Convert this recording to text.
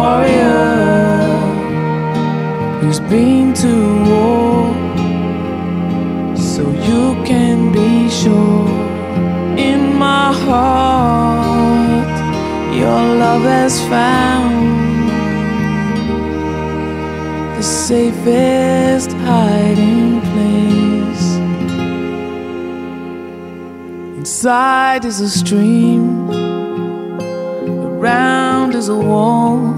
warrior who's been to war, so you can be sure in my heart your love has found the safest hiding place. Inside is a stream, around is a wall,